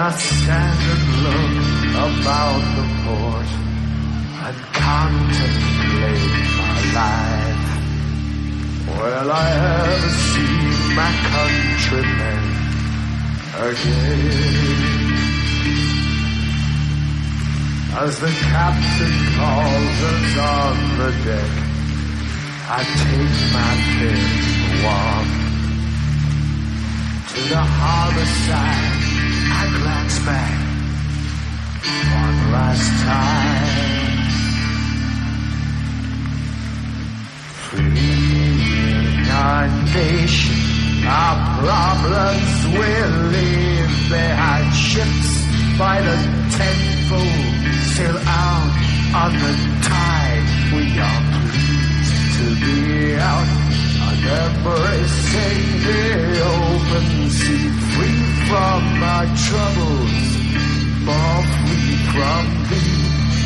I stand and look about the port and contemplate my life, will I ever see my countrymen again? As the captain calls us on the deck, I take my first walk to the harbor side. I glance back one last time. Freeing our nation, our problems will leave behind. Ships by the tenfold sail out on the tide. We are pleased to be out on embracing the open sea, free from our troubles, far free from thee.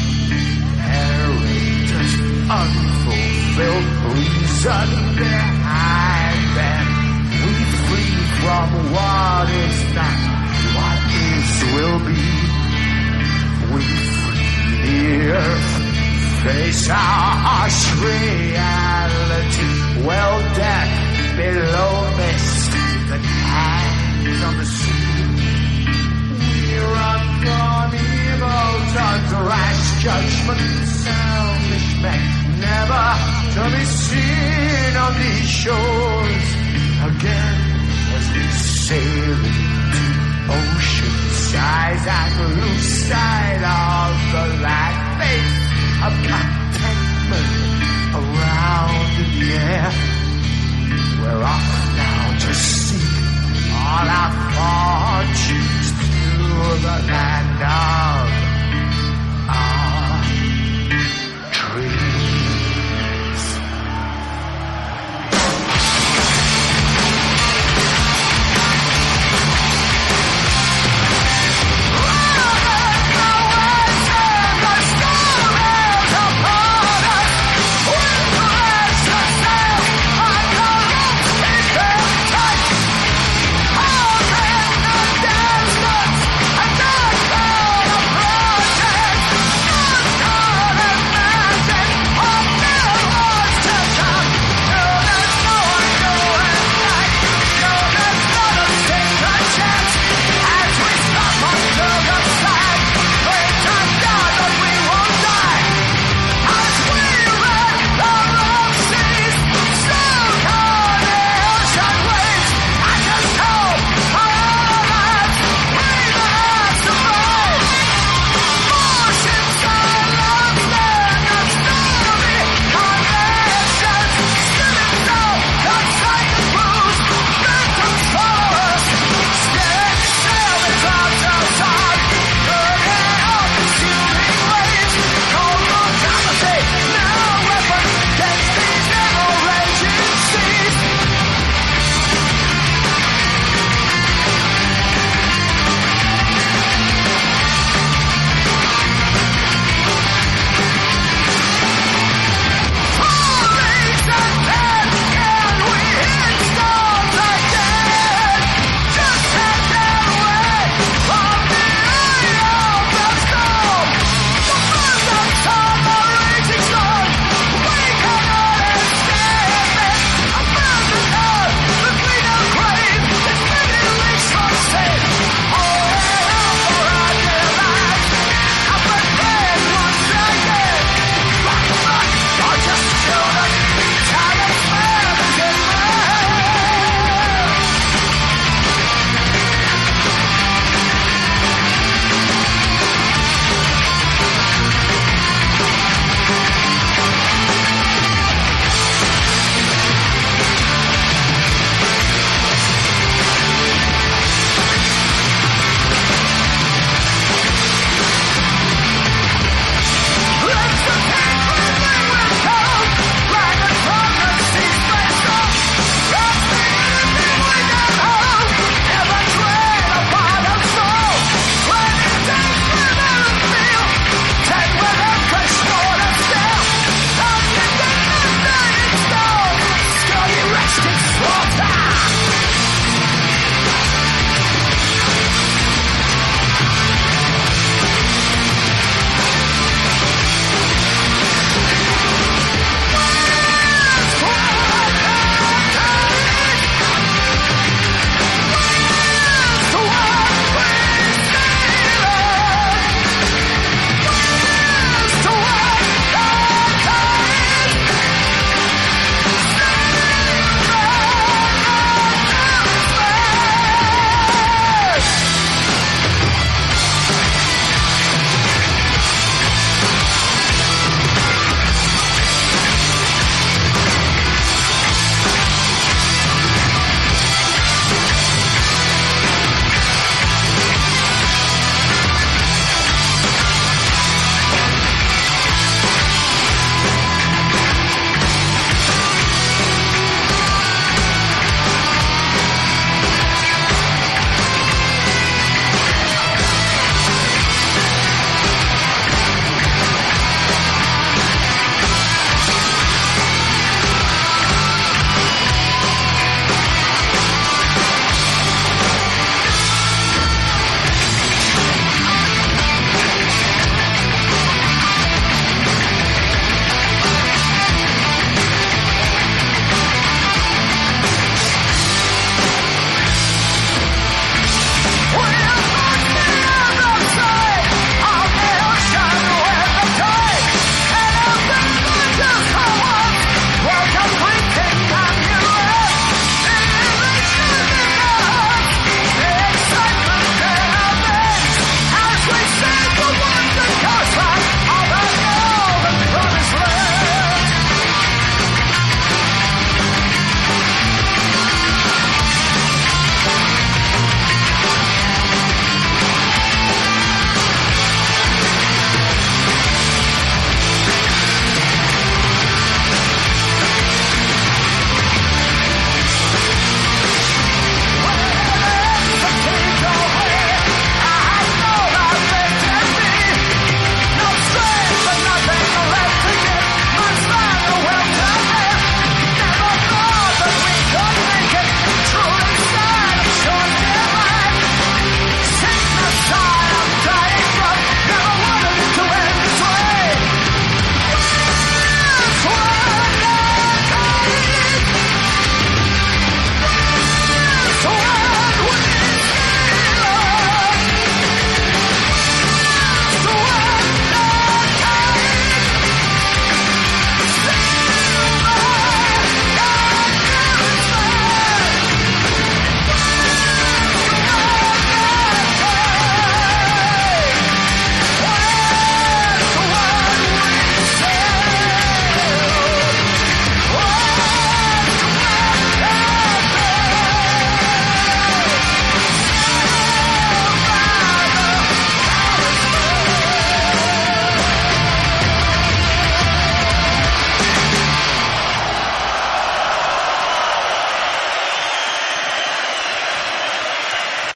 Heritage unfulfilled, reason behind them. We free from what is not, what is will be. We free the earth, face our harsh reality. Well deck below mist that hangs on the sea. We run from evil tongues, rash judgment, selfish men, never to be seen on these shores again as we sail into ocean size and lose sight of the land. Faith of contentment around in the air. We're off now to